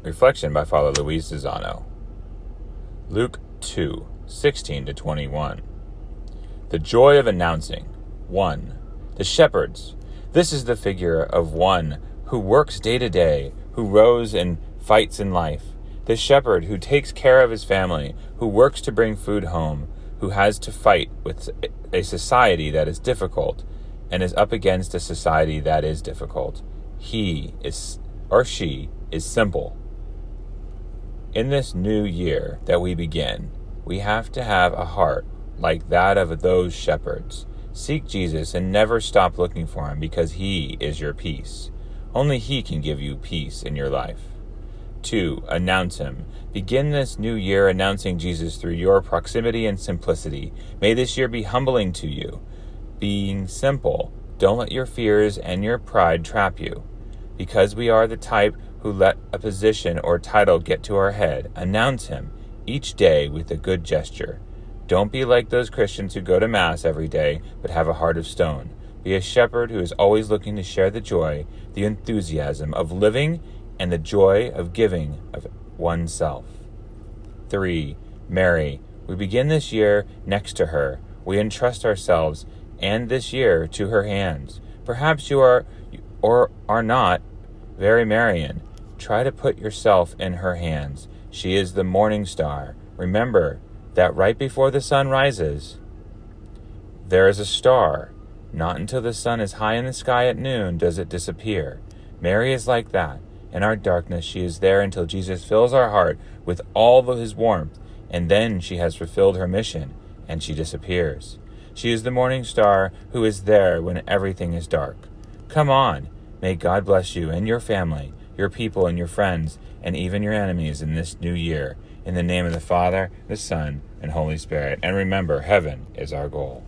Reflection by Father Luis Zizano. Luke 2:16-21. The joy of announcing. 1. The shepherds. This is the figure of one who works day to day, who rows and fights in life. The shepherd who takes care of his family, who works to bring food home, who has to fight with a society that is difficult and is up against a society that is difficult. He is, or she, is simple. In this new year that we begin, we have to have a heart like that of those shepherds. Seek Jesus and never stop looking for him, because he is your peace. Only he can give you peace in your life. 2. Announce him. Begin this new year announcing Jesus through your proximity and simplicity. May this year be humbling to you. Being simple. Don't let your fears and your pride trap you. Because we are the type who let a position or title get to our head, announce him each day with a good gesture. Don't be like those Christians who go to Mass every day but have a heart of stone. Be a shepherd who is always looking to share the joy, the enthusiasm of living, and the joy of giving of oneself. 3. Mary. We begin this year next to her. We entrust ourselves and this year to her hands. Perhaps you are or are not very Marian. Try to put yourself in her hands. She is the morning star. Remember that right before the sun rises, there is a star. Not until the sun is high in the sky at noon does it disappear. Mary is like that. In our darkness, she is there until Jesus fills our heart with all of his warmth, and then she has fulfilled her mission, and she disappears. She is the morning star who is there when everything is dark. Come on. May God bless you and your family, your people and your friends, and even your enemies in this new year. In the name of the Father, the Son, and Holy Spirit. And remember, heaven is our goal.